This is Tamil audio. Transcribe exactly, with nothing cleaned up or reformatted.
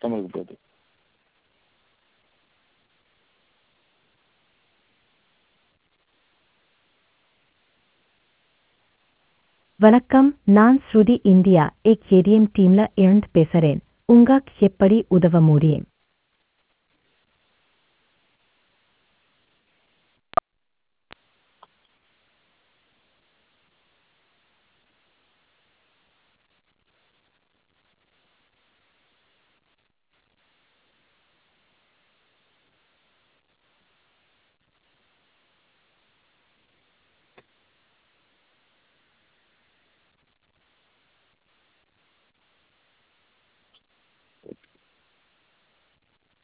கஸ்டமருக்கு போகுது. வணக்கம், நான் ஸ்ருதி இந்தியா எக் ஏடிஎம் டீம்ல இருந்து பேசுறேன். உங்களுக்கு எப்படி உதவ முடியும்?